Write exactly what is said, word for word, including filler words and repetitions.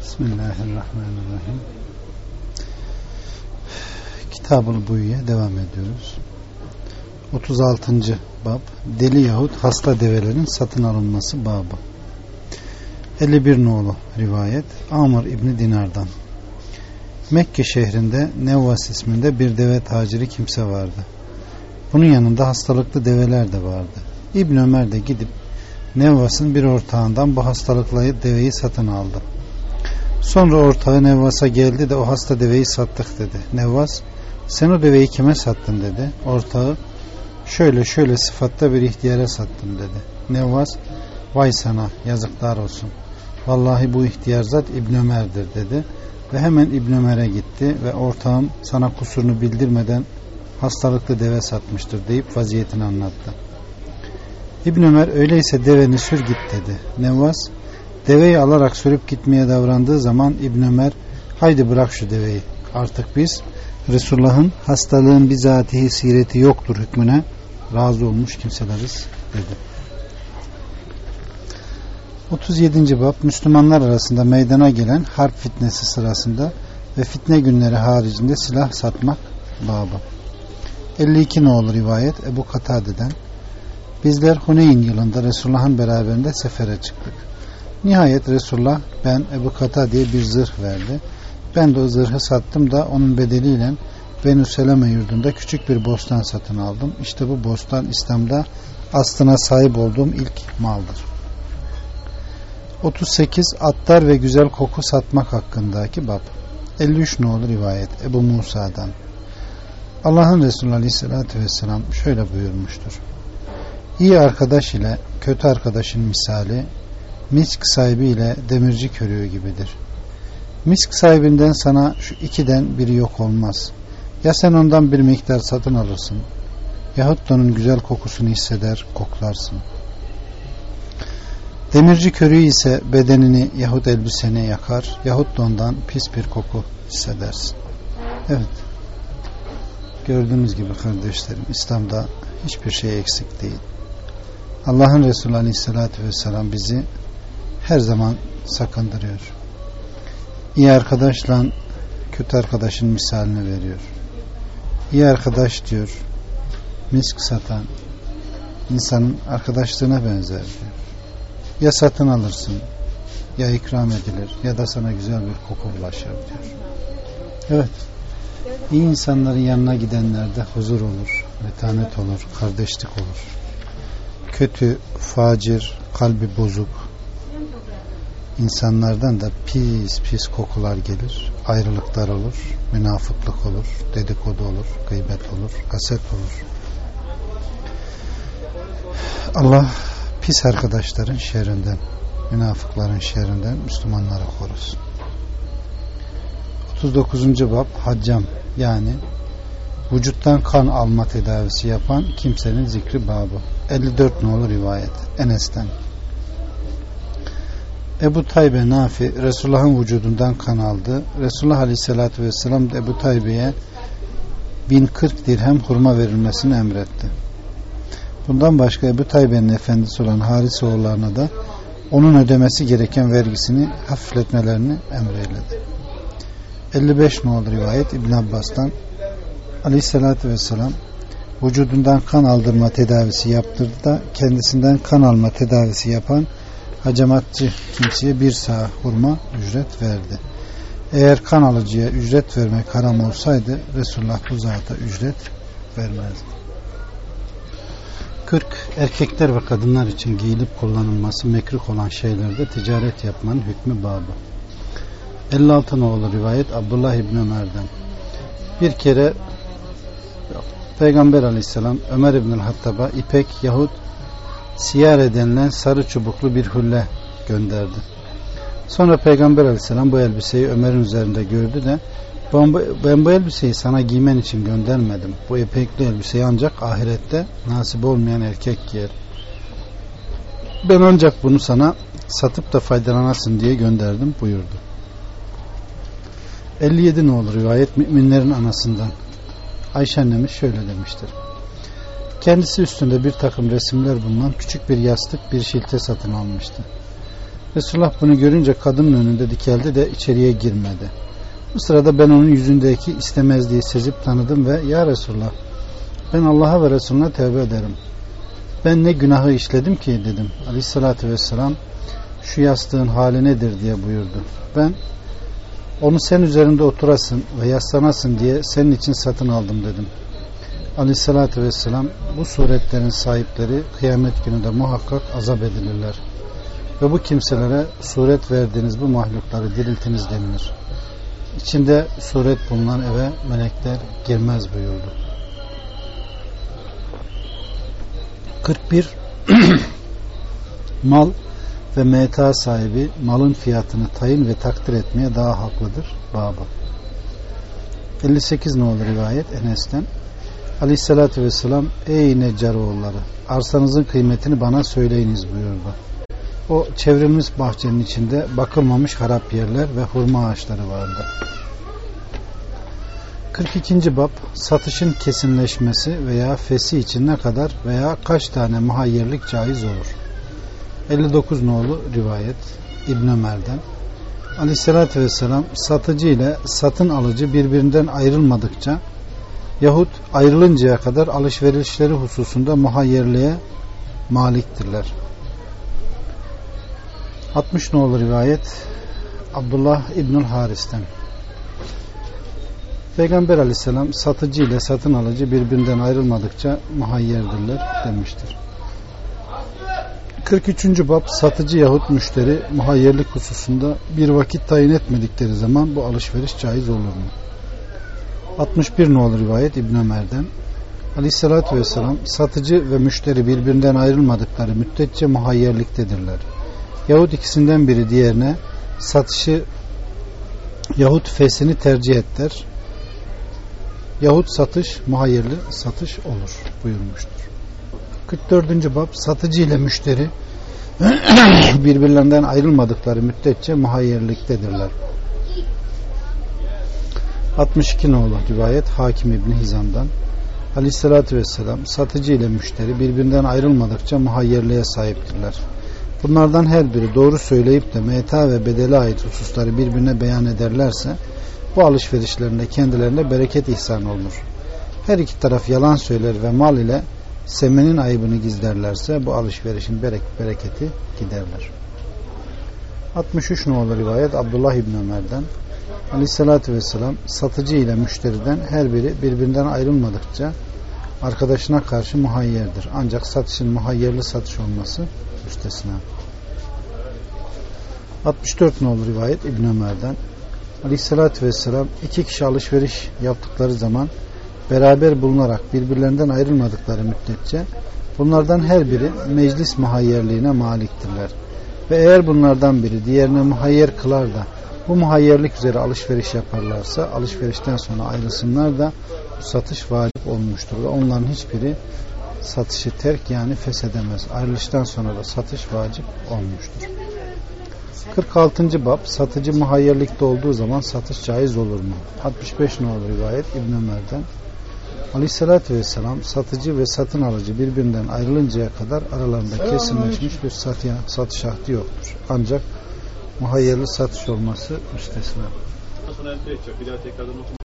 Bismillahirrahmanirrahim. Kitab-ül Buyu'ya devam ediyoruz. otuz altıncı bab, deli yahut hasta develerin satın alınması babı. elli bir nolu rivayet, Amr İbni Dinar'dan. Mekke şehrinde Nevvas isminde bir deve taciri kimse vardı. Bunun yanında hastalıklı develer de vardı. İbn Ömer de gidip Nevvas'ın bir ortağından bu hastalıklı deveyi satın aldı. Sonra ortağı Nevvas'a geldi de o hasta deveyi sattık dedi. Nevvas, sen o deveyi kime sattın dedi. Ortağı, şöyle şöyle sıfatta bir ihtiyara sattım dedi. Nevvas, vay sana, yazıklar olsun. Vallahi bu ihtiyar zat İbn Ömer'dir dedi. Ve hemen İbn Ömer'e gitti ve ortağım sana kusurunu bildirmeden hastalıklı deve satmıştır deyip vaziyetini anlattı. İbn Ömer, öyleyse deveni sür git dedi. Nevvas, deveyi alarak sürüp gitmeye davrandığı zaman İbn Ömer, haydi bırak şu deveyi, artık biz Resulullah'ın hastalığın bizatihi sireti yoktur hükmüne razı olmuş kimseleriz dedi. otuz yedinci bab, Müslümanlar arasında meydana gelen harp fitnesi sırasında ve fitne günleri haricinde silah satmak babı. elli iki nolu rivayet, Ebu Katade'den. Bizler Huneyn yılında Resulullah'ın beraberinde sefere çıktık. Nihayet Resulullah, ben Ebu Katade'ye bir zırh verdi. Ben de o zırhı sattım da onun bedeliyle Benü Seleme yurdunda küçük bir bostan satın aldım. İşte bu bostan İslam'da aslına sahip olduğum ilk maldır. otuz sekiz Attar ve güzel koku satmak hakkındaki bab. elli üç nolu rivayet, Ebu Musa'dan. Allah'ın Resulü Aleyhisselatü Vesselam şöyle buyurmuştur. İyi arkadaş ile kötü arkadaşın misali misk sahibi ile demirci körüğü gibidir. Misk sahibinden sana şu ikiden biri yok olmaz. Ya sen ondan bir miktar satın alırsın yahut da onun güzel kokusunu hisseder, koklarsın. Demirci körüğü ise bedenini yahut elbiseni yakar yahut da ondan pis bir koku hissedersin. Evet. Gördüğünüz gibi kardeşlerim, İslam'da hiçbir şey eksik değil. Allah'ın Resulü Aleyhisselatü Vesselam bizi her zaman sakındırıyor. İyi arkadaşla kötü arkadaşın misalini veriyor. İyi arkadaş diyor, misk satan insanın arkadaşlığına benzer diyor. Ya satın alırsın, ya ikram edilir, ya da sana güzel bir koku bulaşır diyor. Evet, iyi insanların yanına gidenlerde huzur olur, metanet olur, kardeşlik olur. Kötü, facir, kalbi bozuk insanlardan da pis pis kokular gelir, ayrılıklar olur, münafıklık olur, dedikodu olur, gıybet olur, haset olur. Allah pis arkadaşların şerrinden, münafıkların şerrinden Müslümanları korusun. otuz dokuzuncu bab, haccam yani vücuttan kan alma tedavisi yapan kimsenin zikri babı. elli dört nolu rivayet, Enes'ten. Ebu Taybe Nafi Resulullah'ın vücudundan kan aldı. Resulullah Aleyhisselatü Vesselam Ebu Taybe'ye bin kırk dirhem hurma verilmesini emretti. Bundan başka Ebu Taybe'nin efendisi olan Harisoğullarına da onun ödemesi gereken vergisini hafifletmelerini emreyledi. elli beş nolu rivayet İbn Abbas'tan. Aleyhisselatü Vesselam vücudundan kan aldırma tedavisi yaptırdı da kendisinden kan alma tedavisi yapan hacamatçı kimseye bir sağ hurma ücret verdi. Eğer kan alıcıya ücret vermek haram olsaydı Resulullah bu zata ücret vermezdi. kırk Erkekler ve kadınlar için giyilip kullanılması mekruh olan şeylerde ticaret yapmanın hükmü babı. elli altı nolu rivayet Abdullah İbni Ömer'den. Bir kere Peygamber Aleyhisselam Ömer İbnül Hattab'a ipek yahut siyare denilen sarı çubuklu bir hülle gönderdi. Sonra Peygamber Aleyhisselam bu elbiseyi Ömer'in üzerinde gördü de ben bu elbiseyi sana giymen için göndermedim. Bu ipekli elbiseyi ancak ahirette nasip olmayan erkek giyer. Ben ancak bunu sana satıp da faydalanasın diye gönderdim buyurdu. elli yedi nolu rivayet müminlerin anasından. Ayşe annemiz şöyle demiştir. Kendisi üstünde bir takım resimler bulunan küçük bir yastık, bir şilte satın almıştı. Resulullah bunu görünce kadının önünde dikeldi de içeriye girmedi. Bu sırada ben onun yüzündeki istemezliği sezip tanıdım ve ya Resulullah, ben Allah'a ve Resulüne tevbe ederim. Ben ne günahı işledim ki dedim. Aleyhissalatü vesselam şu yastığın hali nedir diye buyurdu. Ben onu sen üzerinde oturasın ve yaslanasın diye senin için satın aldım dedim. Aleyhissalatü vesselam bu suretlerin sahipleri kıyamet gününde muhakkak azap edilirler. Ve bu kimselere suret verdiğiniz bu mahlukları diriltiniz denilir. İçinde suret bulunan eve melekler girmez buyurdu. kırk bir Mal ve meta sahibi malın fiyatını tayin ve takdir etmeye daha haklıdır babı. elli sekiz nolu rivayet Enes'ten Aleyhissalatü vesselam ey Neccaroğulları, arsanızın kıymetini bana söyleyiniz buyurdu. O çevrilmiş bahçenin içinde bakılmamış harap yerler ve hurma ağaçları vardı. kırk ikinci bab satışın kesinleşmesi veya fesi için ne kadar veya kaç tane muhayyerlik caiz olur? elli dokuz nolu rivayet İbn Ömer'den Aleyhissalatü vesselam satıcı ile satın alıcı birbirinden ayrılmadıkça yahut ayrılıncaya kadar alışverişleri hususunda muhayyerliğe maliktirler. altmış nolu rivayet Abdullah İbnül Haris'ten Peygamber Aleyhisselam satıcı ile satın alıcı birbirinden ayrılmadıkça muhayyerdirler demiştir. kırk üçüncü bab satıcı yahut müşteri muhayyerlik hususunda bir vakit tayin etmedikleri zaman bu alışveriş caiz olur mu? altmış bir nolu rivayet İbn Ömer'den Aleyhisselatü vesselam satıcı ve müşteri birbirinden ayrılmadıkları müddetçe muhayyerliktedirler. Yahut ikisinden biri diğerine satışı yahut fesini tercih et der. Yahut satış muhayyerli satış olur buyurmuştur. kırk dördüncü bab satıcı ile müşteri birbirlerinden ayrılmadıkları müddetçe muhayyerliktedirler. altmış iki nolu rivayet Hakim İbni Hizam'dan Aleyhissalatü vesselam satıcı ile müşteri birbirinden ayrılmadıkça muhayyerliğe sahiptirler. Bunlardan her biri doğru söyleyip de meta ve bedele ait hususları birbirine beyan ederlerse bu alışverişlerinde kendilerine bereket ihsan olunur. Her iki taraf yalan söyler ve mal ile semenin ayıbını gizlerlerse bu alışverişin bereketi giderler. altmış üç nolu rivayet Abdullah İbni Ömer'den Aleyhissalatü vesselam satıcı ile müşteriden her biri birbirinden ayrılmadıkça arkadaşına karşı muhayyerdir. Ancak satışın muhayyerli satış olması müstesna. altmış dört nolu rivayet İbn Ömer'den Aleyhissalatü vesselam iki kişi alışveriş yaptıkları zaman beraber bulunarak birbirlerinden ayrılmadıkları müddetçe bunlardan her biri meclis muhayyerliğine maliktirler. Ve eğer bunlardan biri diğerine muhayyer kılar da bu muhayyerlik üzere alışveriş yaparlarsa alışverişten sonra ayrılsınlar da bu satış vacip olmuştur ve onların hiçbiri satışı terk yani feshedemez. Ayrılıştan sonra da satış vacip olmuştur. kırk altıncı bab satıcı muhayyerlikte olduğu zaman satış caiz olur mu? altmış beş nolu rivayet İbn Ömer'den Aleyhissalatü vesselam satıcı ve satın alıcı birbirinden ayrılıncaya kadar aralarında kesinleşmiş bir satıya, satış ahdi yoktur. Ancak muhayyerli satış olması müstesna.